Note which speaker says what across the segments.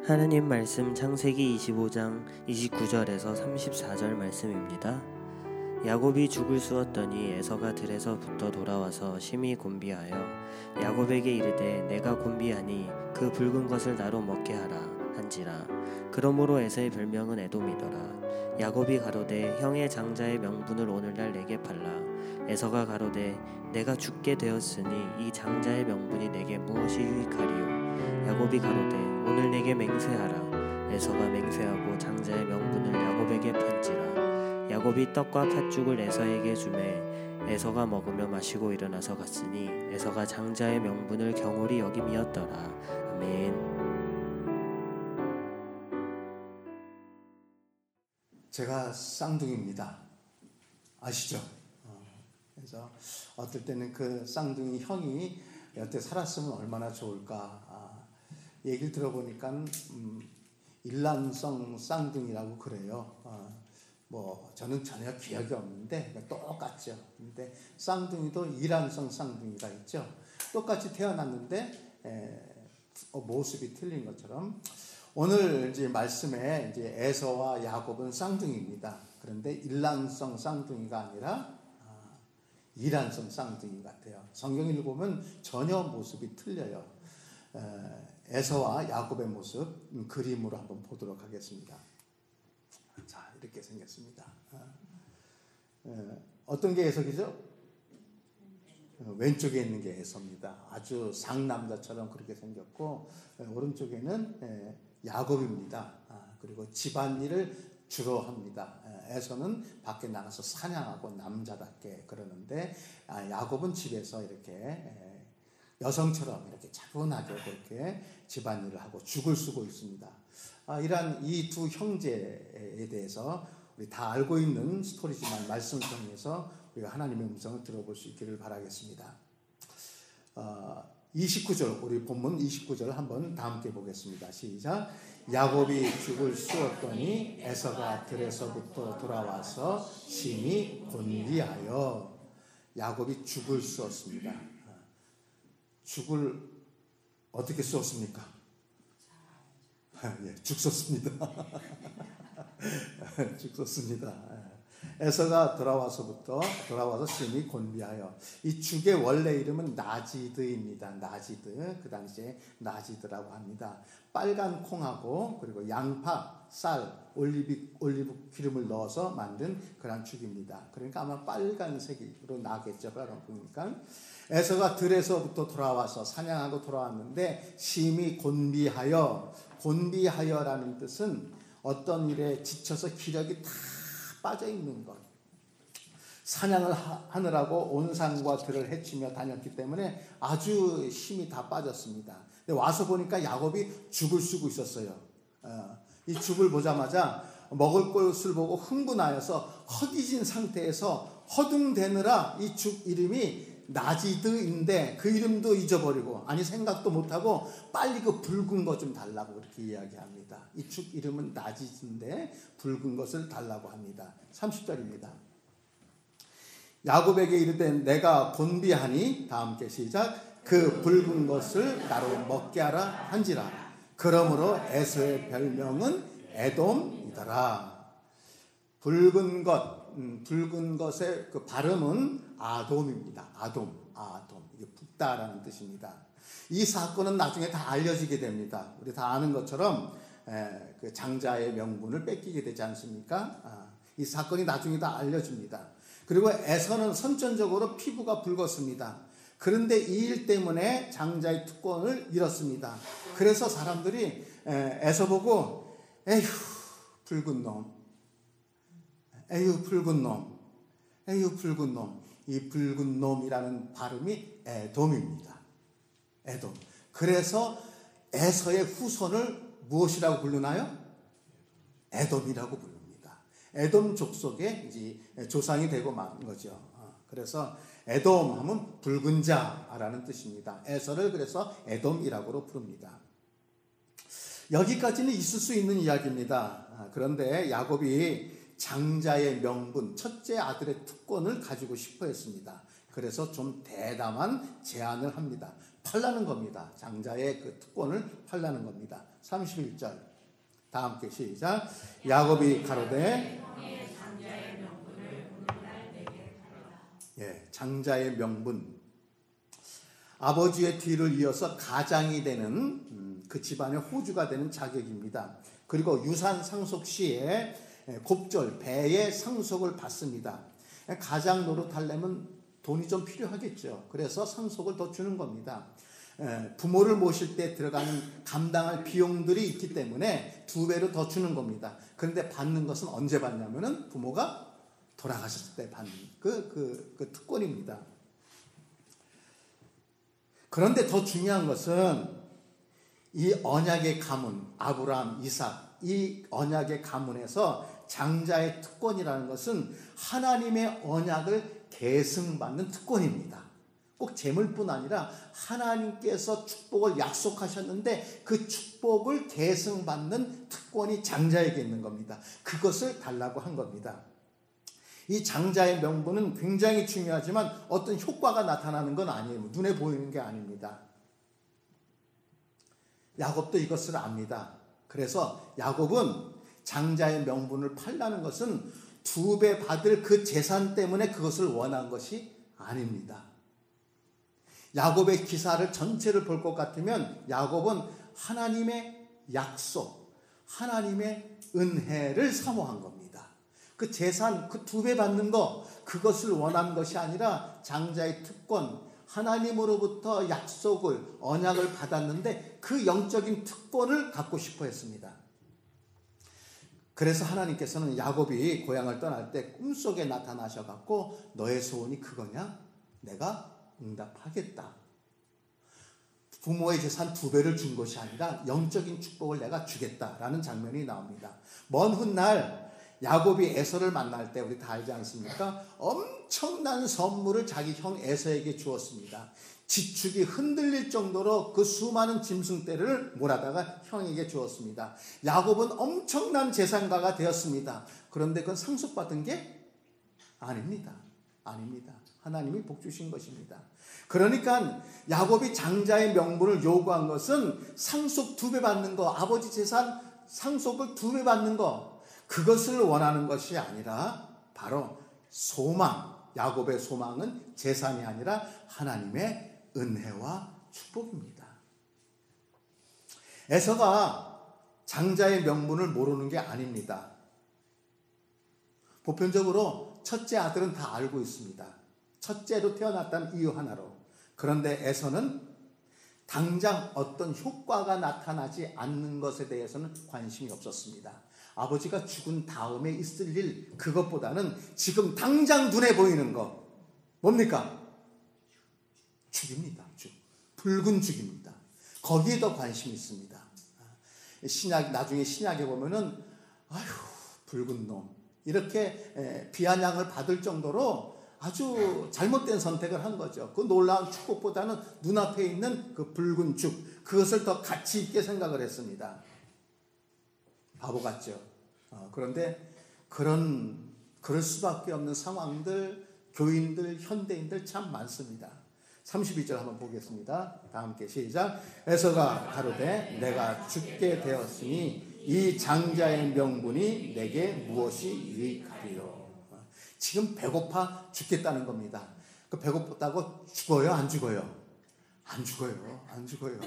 Speaker 1: 하느님 말씀 창세기 25장 29절에서 34절 말씀입니다. 야곱이 죽을 쑤었더니 에서가 들에서부터 돌아와서 심히 곤비하여 야곱에게 이르되 내가 곤비하니 그 붉은 것을 나로 먹게 하라 한지라. 그러므로 에서의 별명은 에돔이더라. 야곱이 가로되 형의 장자의 명분을 오늘날 내게 팔라. 에서가 가로되 내가 죽게 되었으니 이 장자의 명분이 내게 무엇이 유익하리요. 야곱이 가로되 오늘 내게 맹세하라. 에서가 맹세하고 장자의 명분을 야곱에게 판지라. 야곱이 떡과 팥죽을 에서에게 주매 에서가 먹으며 마시고 일어나서 갔으니 에서가 장자의 명분을 경홀히 여김이었더라. 아멘.
Speaker 2: 제가 쌍둥이입니다. 아시죠? 그래서 어떨 때는 그 쌍둥이 형이 여태 살았으면 얼마나 좋을까. 얘기를 들어보니까 일란성 쌍둥이라고 그래요. 뭐 저는 전혀 기억이 없는데 똑같죠. 근데 쌍둥이도 일란성 쌍둥이가 있죠. 똑같이 태어났는데 모습이 틀린 것처럼 오늘 이제 말씀에 이제 에서와 야곱은 쌍둥이입니다. 그런데 일란성 쌍둥이가 아니라 일란성 쌍둥이 같아요. 성경 읽어보면 전혀 모습이 틀려요. 에서와 야곱의 모습 그림으로 한번 보도록 하겠습니다. 자, 이렇게 생겼습니다. 어떤 게 에서이죠? 왼쪽에 있는 게 에서입니다. 아주 상남자처럼 그렇게 생겼고 오른쪽에는 야곱입니다. 그리고 집안일을 주로 합니다. 에서는 밖에 나가서 사냥하고 남자답게 그러는데 야곱은 집에서 이렇게 여성처럼 이렇게 차분하게 그렇게 집안일을 하고 죽을 쓰고 있습니다. 이러한 이 두 형제에 대해서 우리 다 알고 있는 스토리지만 말씀을 통해서 우리가 하나님의 음성을 들어볼 수 있기를 바라겠습니다. 29절, 우리 본문 29절 한번 다 함께 보겠습니다. 시작. 야곱이 죽을 쑤었더니 에서가 들에서부터 돌아와서 심히 곤비하여. 야곱이 죽을 쑤었습니다. 죽을 어떻게 쑤었습니까? 예, 죽 쏘습니다. 죽 쏘습니다. 에서가 돌아와서 심히 곤비하여. 이 죽의 원래 이름은 나지드입니다. 나지드. 그 당시에 나지드라고 합니다. 빨간 콩하고 그리고 양파, 쌀, 올리브 기름을 넣어서 만든 그런 죽입니다. 그러니까 아마 빨간색으로 나겠죠. 빨간 콩이니까. 에서가 들에서부터 돌아와서 사냥하고 돌아왔는데 심히 곤비하여. 곤비하여라는 뜻은 어떤 일에 지쳐서 기력이 다 빠져있는 것. 사냥을 하느라고 온 산과 들을 헤치며 다녔기 때문에 아주 힘이 다 빠졌습니다. 근데 와서 보니까 야곱이 죽을 쓰고 있었어요. 이 죽을 보자마자 먹을 것을 보고 흥분하여서 허기진 상태에서 허둥대느라 이 죽 이름이 나지드인데 그 이름도 잊어버리고 생각도 못하고 빨리 그 붉은 것 좀 달라고 그렇게 이야기합니다. 이 죽 이름은 나지드인데 붉은 것을 달라고 합니다. 30절입니다. 야곱에게 이르되 내가 곤비하니 다 함께 시작. 그 붉은 것을 나로 먹게 하라 한지라. 그러므로 에서의 별명은 에돔이더라. 붉은 것의 그 발음은 아돔입니다. 아돔. 이게 붓다라는 뜻입니다. 이 사건은 나중에 다 알려지게 됩니다. 우리 다 아는 것처럼 그 장자의 명분을 뺏기게 되지 않습니까? 이 사건이 나중에 다 알려집니다. 그리고 에서는 선천적으로 피부가 붉었습니다. 그런데 이 일 때문에 장자의 특권을 잃었습니다. 그래서 사람들이 에서 보고 에휴 붉은 놈, 에휴 붉은 놈, 에휴 붉은 놈. 이 붉은 놈이라는 발음이 에돔입니다. 에돔. 그래서 에서의 후손을 무엇이라고 부르나요? 에돔이라고 부릅니다. 에돔 족속의 이제 조상이 되고 만 거죠. 그래서 에돔 하면 붉은 자라는 뜻입니다. 에서를 그래서 에돔이라고 부릅니다. 여기까지는 있을 수 있는 이야기입니다. 그런데 야곱이 장자의 명분, 첫째 아들의 특권을 가지고 싶어 했습니다. 그래서 좀 대담한 제안을 합니다. 팔라는 겁니다. 장자의 그 특권을 팔라는 겁니다. 31절. 다 함께 시작. 야곱이 가로되 장자의 명분. 아버지의 뒤를 이어서 가장이 되는 그 집안의 호주가 되는 자격입니다. 그리고 유산 상속 시에 곱절 배의 상속을 받습니다. 가장 노릇하려면 돈이 좀 필요하겠죠. 그래서 상속을 더 주는 겁니다. 부모를 모실 때 들어가는 감당할 비용들이 있기 때문에 2배로 더 주는 겁니다. 그런데 받는 것은 언제 받냐면은 부모가 돌아가셨을 때 받는 그 특권입니다. 그런데 더 중요한 것은 이 언약의 가문, 아브라함, 이삭, 이 언약의 가문에서 장자의 특권이라는 것은 하나님의 언약을 계승받는 특권입니다. 꼭 재물뿐 아니라 하나님께서 축복을 약속하셨는데 그 축복을 계승받는 특권이 장자에게 있는 겁니다. 그것을 달라고 한 겁니다. 이 장자의 명분은 굉장히 중요하지만 어떤 효과가 나타나는 건 아니에요. 눈에 보이는 게 아닙니다. 야곱도 이것을 압니다. 그래서 야곱은 장자의 명분을 팔라는 것은 2배 받을 그 재산 때문에 그것을 원한 것이 아닙니다. 야곱의 기사를 전체를 볼 것 같으면 야곱은 하나님의 약속, 하나님의 은혜를 사모한 겁니다. 그 재산, 그 2배 받는 거, 그것을 원한 것이 아니라 장자의 특권, 하나님으로부터 약속을, 언약을 받았는데 그 영적인 특권을 갖고 싶어 했습니다. 그래서 하나님께서는 야곱이 고향을 떠날 때 꿈속에 나타나셔갖고 너의 소원이 그거냐? 내가 응답하겠다. 부모의 재산 2배를 준 것이 아니라 영적인 축복을 내가 주겠다라는 장면이 나옵니다. 먼 훗날 야곱이 에서를 만날 때 우리 다 알지 않습니까? 엄청난 선물을 자기 형 에서에게 주었습니다. 지축이 흔들릴 정도로 그 수많은 짐승떼를 몰아다가 형에게 주었습니다. 야곱은 엄청난 재산가가 되었습니다. 그런데 그건 상속받은 게 아닙니다. 아닙니다. 하나님이 복 주신 것입니다. 그러니까 야곱이 장자의 명분을 요구한 것은 상속 2배 받는 거, 아버지 재산 상속을 2배 받는 거, 그것을 원하는 것이 아니라 바로 소망, 야곱의 소망은 재산이 아니라 하나님의 은혜와 축복입니다. 에서가 장자의 명분을 모르는 게 아닙니다. 보편적으로 첫째 아들은 다 알고 있습니다. 첫째로 태어났다는 이유 하나로. 그런데 에서는 당장 어떤 효과가 나타나지 않는 것에 대해서는 관심이 없었습니다. 아버지가 죽은 다음에 있을 일, 그것보다는 지금 당장 눈에 보이는 거 뭡니까? 죽입니다. 죽. 붉은 죽입니다. 거기에 더 관심이 있습니다. 나중에 신약에 보면은 아휴 붉은 놈 이렇게 비아냥을 받을 정도로 아주 잘못된 선택을 한 거죠. 그 놀라운 축복보다는 눈앞에 있는 그 붉은 죽, 그것을 더 가치 있게 생각을 했습니다. 바보 같죠. 그런데 그럴 수밖에 없는 상황들, 교인들, 현대인들 참 많습니다. 32절 한번 보겠습니다. 다 함께 시작. 에서가 가로되 내가 죽게 되었으니 이 장자의 명분이 내게 무엇이 유익하리요. 지금 배고파 죽겠다는 겁니다. 그 배고프다고 죽어요? 안 죽어요? 안 죽어요. 안 죽어요.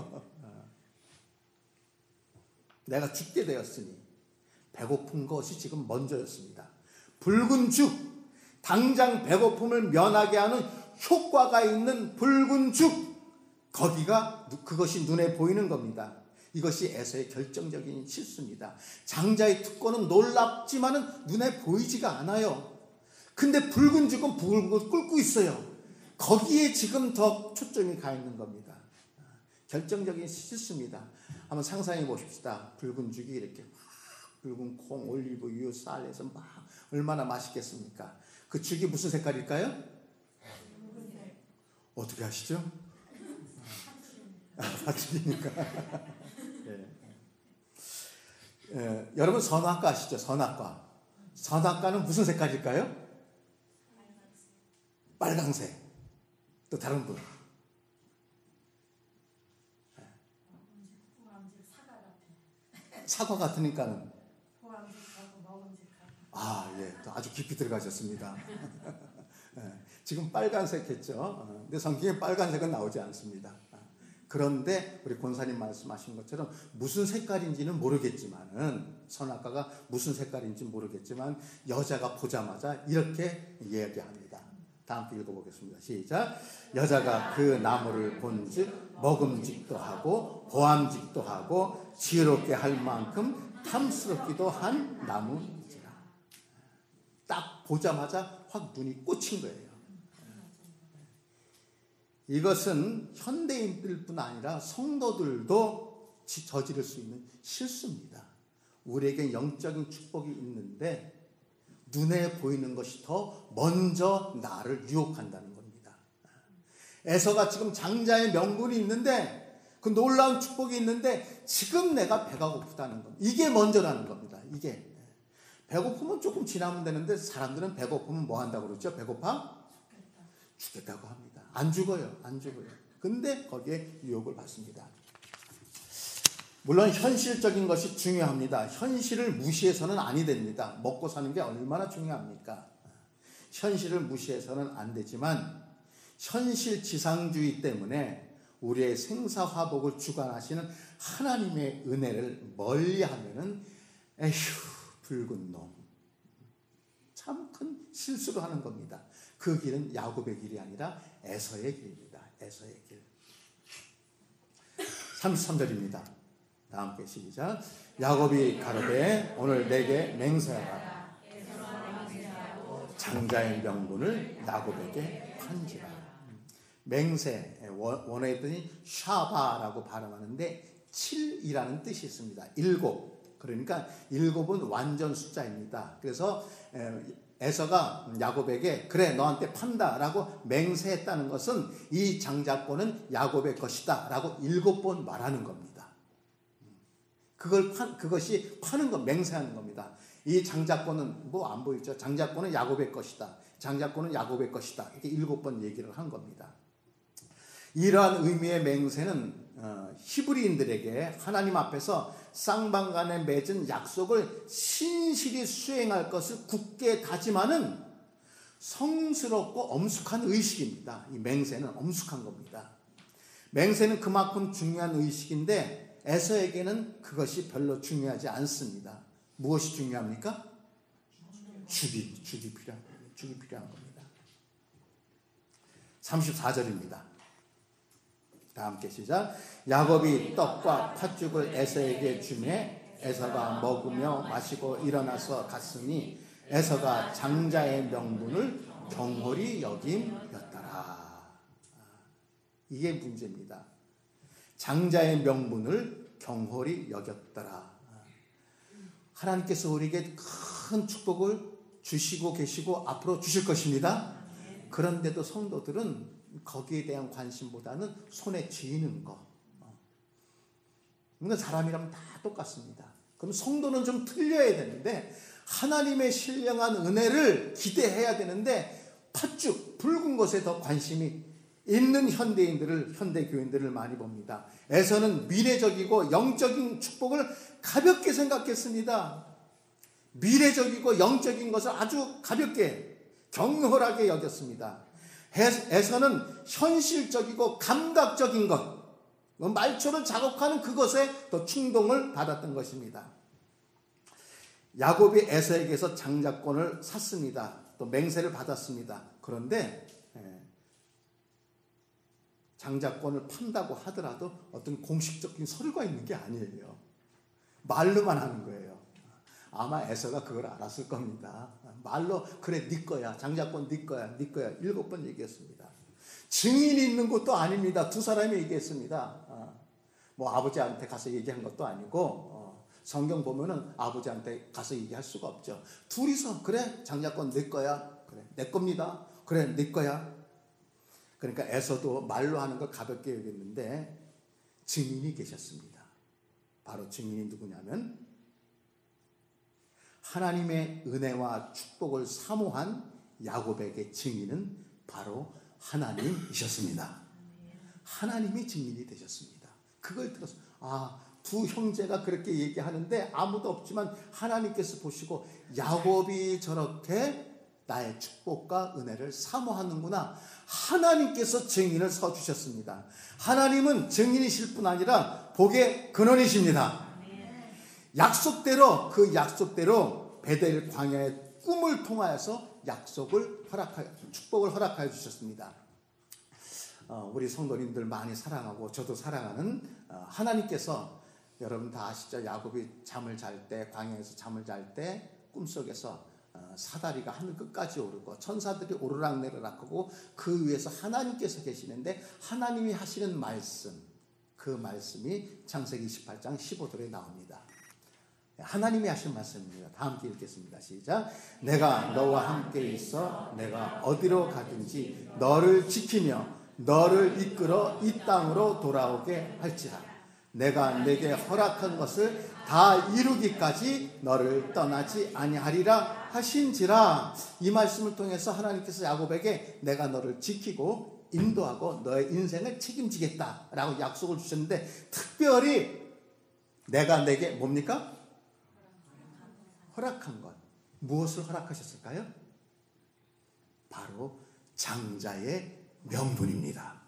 Speaker 2: 내가 죽게 되었으니 배고픈 것이 지금 먼저였습니다. 붉은 죽, 당장 배고픔을 면하게 하는 효과가 있는 붉은 죽, 그것이 눈에 보이는 겁니다. 이것이 에서의 결정적인 실수입니다. 장자의 특권은 놀랍지만은 눈에 보이지가 않아요. 근데 붉은 죽은 붉은 걸 끓고 있어요. 거기에 지금 더 초점이 가 있는 겁니다. 결정적인 실수입니다. 한번 상상해 보십시다. 붉은 죽이 이렇게 붉은 콩, 올리브유, 쌀에서 막 얼마나 맛있겠습니까? 그 죽이 무슨 색깔일까요? 어떻게 아시죠? 사춘이니까. 여러분 선악과 아시죠? 선악과. 선악과는 무슨 색깔일까요? 빨강색. 또 다른 분. 사과 같으니까는 예, 또 아주 깊이 들어가셨습니다. 지금 빨간색 했죠. 근데 성경에 빨간색은 나오지 않습니다. 그런데 우리 권사님 말씀하신 것처럼 무슨 색깔인지는 모르겠지만은, 선악과가 무슨 색깔인지 모르겠지만 여자가 보자마자 이렇게 이야기합니다. 다 함께 읽어보겠습니다. 시작. 여자가 그 나무를 본즉 먹음직도 하고 보암직도 하고 지혜롭게 할 만큼 탐스럽기도 한 나무이지라. 딱 보자마자 확 눈이 꽂힌 거예요. 이것은 현대인들뿐 아니라 성도들도 저지를 수 있는 실수입니다. 우리에게 영적인 축복이 있는데 눈에 보이는 것이 더 먼저 나를 유혹한다는 겁니다. 에서가 지금 장자의 명분이 있는데, 그 놀라운 축복이 있는데 지금 내가 배가 고프다는 겁니다. 이게 먼저라는 겁니다. 이게 배고프면 조금 지나면 되는데, 사람들은 배고프면 뭐 한다고 그러죠? 배고파? 죽겠다고 합니다. 안 죽어요. 안 죽어요. 근데 거기에 유혹을 받습니다. 물론 현실적인 것이 중요합니다. 현실을 무시해서는 아니 됩니다. 먹고 사는 게 얼마나 중요합니까? 현실을 무시해서는 안 되지만, 현실 지상주의 때문에 우리의 생사화복을 주관하시는 하나님의 은혜를 멀리하면은 에휴 붉은 놈, 참 큰 실수를 하는 겁니다. 그 길은 야곱의 길이 아니라 에서의 길입니다. 에서의 길. 33절입니다. 다 함께 시작. 야곱이 가로되 오늘 내게 맹세하라. 장자의 명분을 야곱에게 판지라. 맹세, 원어에 했더니 샤바라고 발음하는데 7이라는 뜻이 있습니다. 7. 그러니까 7은 완전 숫자입니다. 그래서 에서가 야곱에게 그래 너한테 판다라고 맹세했다는 것은 이 장자권은 야곱의 것이다 라고 7번 말하는 겁니다. 그것이 파는 것, 맹세하는 겁니다. 이 장자권은 뭐 안 보이죠? 장자권은 야곱의 것이다. 장자권은 야곱의 것이다. 이렇게 7번 얘기를 한 겁니다. 이러한 의미의 맹세는 히브리인들에게 하나님 앞에서 쌍방간에 맺은 약속을 신실히 수행할 것을 굳게 다짐하는 성스럽고 엄숙한 의식입니다. 이 맹세는 엄숙한 겁니다. 맹세는 그만큼 중요한 의식인데 에서에게는 그것이 별로 중요하지 않습니다. 무엇이 중요합니까? 죽이 필요한 겁니다. 34절입니다. 다 함께 시작. 야곱이 떡과 팥죽을 에서에게 주매 에서가 먹으며 마시고 일어나서 갔으니 에서가 장자의 명분을 경홀히 여김였더라. 이게 문제입니다. 장자의 명분을 경홀히 여겼더라. 하나님께서 우리에게 큰 축복을 주시고 계시고 앞으로 주실 것입니다. 그런데도 성도들은 거기에 대한 관심보다는 손에 쥐는 거. 그러니까 사람이라면 다 똑같습니다. 그럼 성도는 좀 틀려야 되는데, 하나님의 신령한 은혜를 기대해야 되는데 팥죽, 붉은 것에 더 관심이 있는 현대 교인들을 많이 봅니다. 에서는 미래적이고 영적인 축복을 가볍게 생각했습니다. 미래적이고 영적인 것을 아주 가볍게, 경홀하게 여겼습니다. 에서는 현실적이고 감각적인 것, 말초를 자극하는 그것에 더 충동을 받았던 것입니다. 야곱이 에서에게서 장자권을 샀습니다. 또 맹세를 받았습니다. 그런데 장자권을 판다고 하더라도 어떤 공식적인 서류가 있는 게 아니에요. 말로만 하는 거예요. 아마 에서가 그걸 알았을 겁니다. 말로 그래 네 거야, 장자권 네 거야 7번 얘기했습니다. 증인이 있는 것도 아닙니다. 두 사람이 얘기했습니다. 뭐 아버지한테 가서 얘기한 것도 아니고, 성경 보면은 아버지한테 가서 얘기할 수가 없죠. 둘이서 그래 장자권 네 거야, 그래 내 겁니다, 그래 네 거야. 그러니까 에서도 말로 하는 걸 가볍게 여겼는데 증인이 계셨습니다. 바로 증인이 누구냐면 하나님의 은혜와 축복을 사모한 야곱에게 증인은 바로 하나님이셨습니다. 하나님이 증인이 되셨습니다. 그걸 들어서 두 형제가 그렇게 얘기하는데 아무도 없지만 하나님께서 보시고 야곱이 저렇게 나의 축복과 은혜를 사모하는구나. 하나님께서 증인을 서주셨습니다. 하나님은 증인이실 뿐 아니라 복의 근원이십니다. 약속대로 그 약속대로 베델 광야의 꿈을 통하여서 축복을 허락하여 주셨습니다. 우리 성도님들 많이 사랑하고 저도 사랑하는 하나님께서 여러분 다 아시죠? 야곱이 잠을 잘 때, 광야에서 잠을 잘 때 꿈속에서 사다리가 하늘 끝까지 오르고 천사들이 오르락내리락 하고 그 위에서 하나님께서 계시는데 하나님이 하시는 말씀, 그 말씀이 창세기 28장 15절에 나옵니다. 하나님이 하신 말씀입니다. 다 함께 읽겠습니다. 시작. 내가 너와 함께 있어 내가 어디로 가든지 너를 지키며 너를 이끌어 이 땅으로 돌아오게 할지라. 내가 내게 허락한 것을 다 이루기까지 너를 떠나지 아니하리라 하신지라. 이 말씀을 통해서 하나님께서 야곱에게 내가 너를 지키고 인도하고 너의 인생을 책임지겠다라고 약속을 주셨는데, 특별히 내가 내게 뭡니까? 허락한 것. 무엇을 허락하셨을까요? 바로 장자의 명분입니다.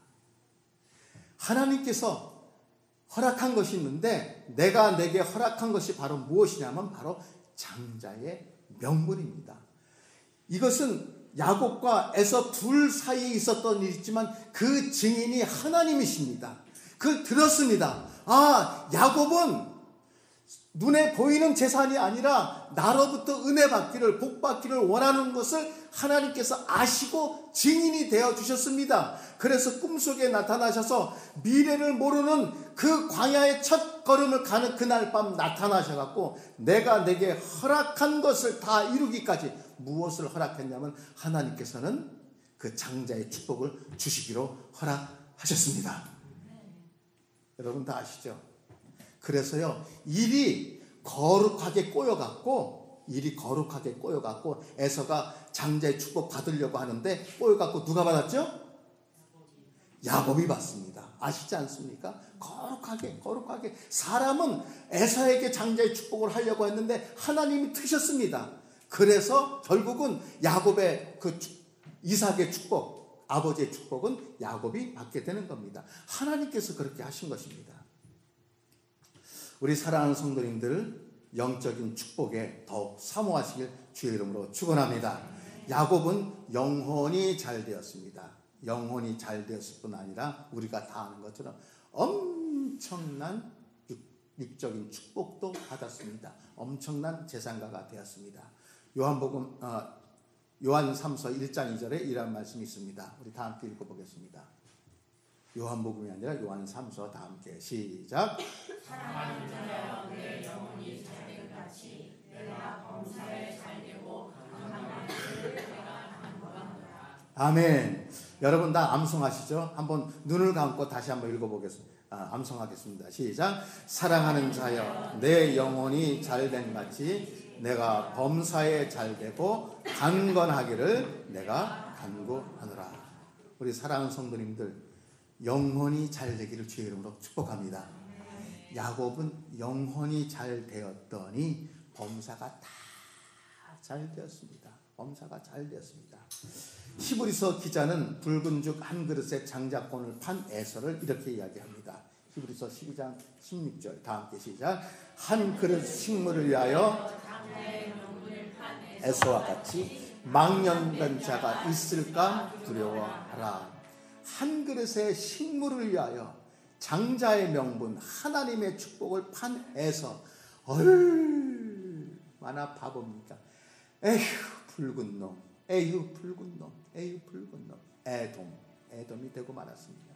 Speaker 2: 하나님께서 허락한 것이 있는데 내가 내게 허락한 것이 바로 무엇이냐면 바로 장자의 명분입니다. 이것은 야곱과 에서 둘 사이에 있었던 일이지만 그 증인이 하나님이십니다. 그걸 들었습니다. 야곱은 눈에 보이는 재산이 아니라 나로부터 은혜 받기를, 복 받기를 원하는 것을 하나님께서 아시고 증인이 되어 주셨습니다. 그래서 꿈속에 나타나셔서 미래를 모르는 그 광야의 첫 걸음을 가는 그날 밤 나타나셔갖고 내가 내게 허락한 것을 다 이루기까지, 무엇을 허락했냐면 하나님께서는 그 장자의 축복을 주시기로 허락하셨습니다. 여러분 다 아시죠? 그래서요, 일이 거룩하게 꼬여갖고 에서가 장자의 축복 받으려고 하는데 꼬여갖고 누가 받았죠? 야곱이 받습니다. 아시지 않습니까? 거룩하게 사람은 에서에게 장자의 축복을 하려고 했는데 하나님이 트셨습니다. 그래서 결국은 야곱의 이삭의 축복, 아버지의 축복은 야곱이 받게 되는 겁니다. 하나님께서 그렇게 하신 것입니다. 우리 사랑하는 성도님들, 영적인 축복에 더욱 사모하시길 주의 이름으로 축원합니다. 야곱은 영혼이 잘 되었습니다. 영혼이 잘 되었을 뿐 아니라 우리가 다 아는 것처럼 엄청난 육적인 축복도 받았습니다. 엄청난 재산가가 되었습니다. 요한 3서 1장 2절에 이런 말씀이 있습니다. 우리 다 함께 읽어보겠습니다. 요한복음이 아니라 요한 3서 다 함께 시작.
Speaker 3: 사랑하는 자여 내 영혼이 잘된 같이 내가 범사에 잘되고 강한 것을 내가 간구하노라.
Speaker 2: 아멘. 여러분 다 암송하시죠? 한번 눈을 감고 다시 한번 읽어보겠습니다. 암송하겠습니다. 시작. 사랑하는 자여 내 영혼이 잘된 같이 내가 범사에 잘되고 강건하기를 내가 간구하노라. 우리 사랑하는 성도님들, 영혼이 잘 되기를 주의 이름으로 축복합니다. 야곱은 영혼이 잘 되었더니 범사가 다 잘 되었습니다. 범사가 잘 되었습니다. 히브리서 기자는 붉은 죽 한 그릇의 장자권을 판 에서를 이렇게 이야기합니다. 히브리서 12장 16절 다 함께 시작. 한 그릇 식물을 위하여 에서와 같이 망령된 자가 있을까 두려워하라. 한 그릇의 식물을 위하여 장자의 명분, 하나님의 축복을 판 에서, 얼마나 바보입니까? 에휴 붉은 놈, 에휴 붉은 놈, 에휴 붉은 놈. 에돔이 되고 말았습니다.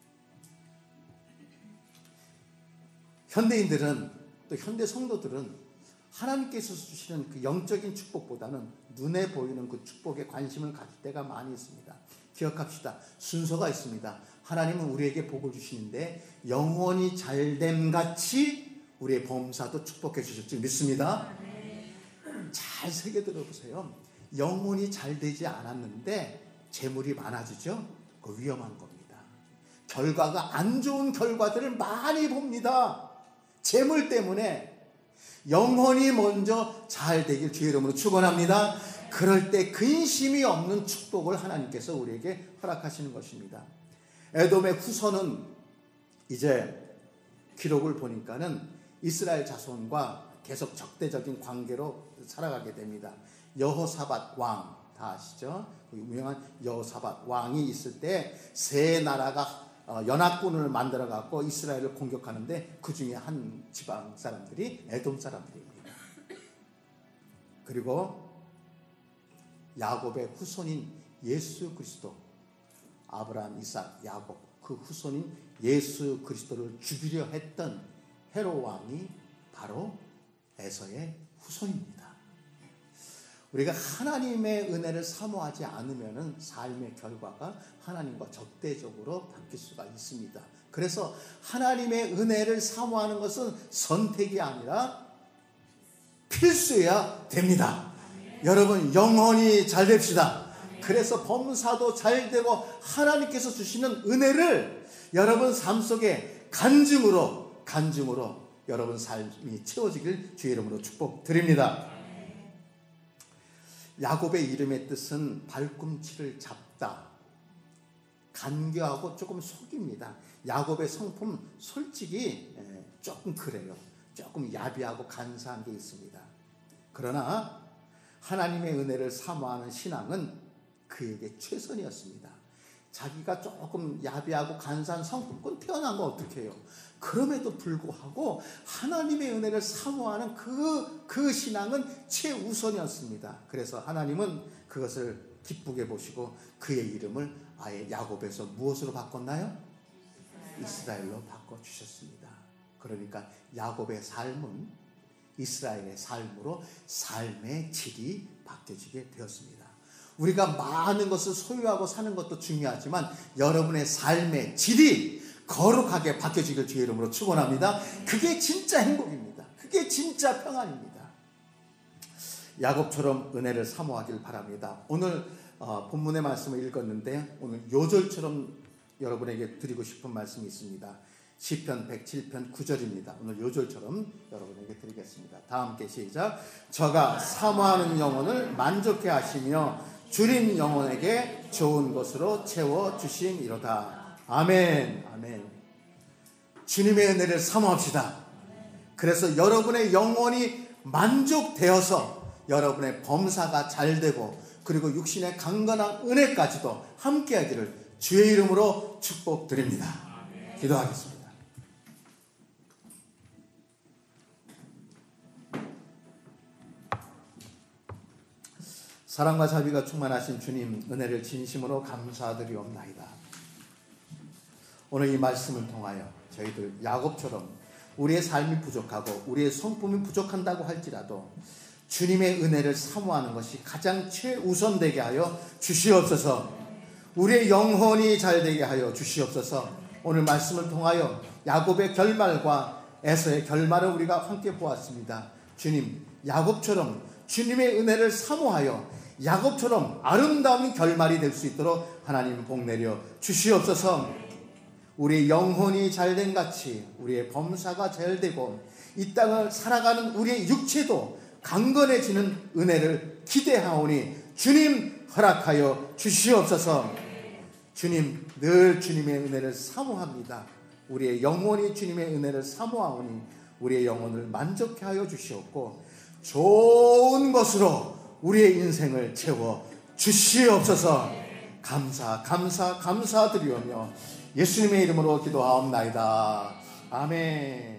Speaker 2: 현대인들은, 또 현대 성도들은 하나님께서 주시는 그 영적인 축복보다는 눈에 보이는 그 축복에 관심을 가질 때가 많이 있습니다. 기억합시다. 순서가 있습니다. 하나님은 우리에게 복을 주시는데 영혼이 잘됨 같이 우리의 범사도 축복해 주실 줄 믿습니다. 잘 새겨 들어보세요. 영혼이 잘 되지 않았는데 재물이 많아지죠? 그 위험한 겁니다. 결과가 안 좋은 결과들을 많이 봅니다. 재물 때문에 영혼이 먼저 잘 되길 주의 이름으로 축원합니다. 그럴 때 근심이 없는 축복을 하나님께서 우리에게 허락하시는 것입니다. 에돔의 후손은 이제 기록을 보니까는 이스라엘 자손과 계속 적대적인 관계로 살아가게 됩니다. 여호사밧 왕 다 아시죠? 유명한 여호사밧 왕이 있을 때 세 나라가 연합군을 만들어 갖고 이스라엘을 공격하는데 그 중에 한 지방 사람들이 에돔 사람들입니다. 그리고 야곱의 후손인 예수 그리스도, 아브라함, 이삭, 야곱 그 후손인 예수 그리스도를 죽이려 했던 헤롯 왕이 바로 에서의 후손입니다. 우리가 하나님의 은혜를 사모하지 않으면 삶의 결과가 하나님과 적대적으로 바뀔 수가 있습니다. 그래서 하나님의 은혜를 사모하는 것은 선택이 아니라 필수여야 됩니다. 여러분 영혼이 잘 됩시다. 그래서 범사도 잘 되고 하나님께서 주시는 은혜를 여러분 삶 속에 간증으로 여러분 삶이 채워지길 주의 이름으로 축복드립니다. 야곱의 이름의 뜻은 발꿈치를 잡다, 간교하고 조금 속입니다. 야곱의 성품 솔직히 조금 그래요. 조금 야비하고 간사한 게 있습니다. 그러나 하나님의 은혜를 사모하는 신앙은 그에게 최선이었습니다. 자기가 조금 야비하고 간사한 성품권 태어난 건 어떻게 해요? 그럼에도 불구하고 하나님의 은혜를 사모하는 그 신앙은 최우선이었습니다. 그래서 하나님은 그것을 기쁘게 보시고 그의 이름을 아예 야곱에서 무엇으로 바꿨나요? 이스라엘로 바꿔주셨습니다. 그러니까 야곱의 삶은 이스라엘의 삶으로 삶의 질이 바뀌어지게 되었습니다. 우리가 많은 것을 소유하고 사는 것도 중요하지만 여러분의 삶의 질이 거룩하게 바뀌어지길 주의 이름으로 축원합니다. 그게 진짜 행복입니다. 그게 진짜 평안입니다. 야곱처럼 은혜를 사모하길 바랍니다. 오늘 본문의 말씀을 읽었는데 오늘 요절처럼 여러분에게 드리고 싶은 말씀이 있습니다. 시편 107편 9절입니다. 오늘 요절처럼 여러분에게 드리겠습니다. 다 함께 시작. 저가 사모하는 영혼을 만족해 하시며 주님 영혼에게 좋은 것으로 채워주심이로다. 아멘. 아멘. 주님의 은혜를 사모합시다. 그래서 여러분의 영혼이 만족되어서 여러분의 범사가 잘 되고 그리고 육신의 강건한 은혜까지도 함께하기를 주의 이름으로 축복드립니다. 기도하겠습니다. 사랑과 자비가 충만하신 주님, 은혜를 진심으로 감사드리옵나이다. 오늘 이 말씀을 통하여 저희들 야곱처럼 우리의 삶이 부족하고 우리의 성품이 부족한다고 할지라도 주님의 은혜를 사모하는 것이 가장 최우선되게 하여 주시옵소서. 우리의 영혼이 잘되게 하여 주시옵소서. 오늘 말씀을 통하여 야곱의 결말과 에서의 결말을 우리가 함께 보았습니다. 주님, 야곱처럼 주님의 은혜를 사모하여 야곱처럼 아름다운 결말이 될 수 있도록 하나님 복 내려 주시옵소서. 우리의 영혼이 잘된 같이 우리의 범사가 잘되고 이 땅을 살아가는 우리의 육체도 강건해지는 은혜를 기대하오니 주님 허락하여 주시옵소서. 주님, 늘 주님의 은혜를 사모합니다. 우리의 영혼이 주님의 은혜를 사모하오니 우리의 영혼을 만족해 하여 주시옵고 좋은 것으로 우리의 인생을 채워 주시옵소서. 감사드리오며 예수님의 이름으로 기도하옵나이다. 아멘.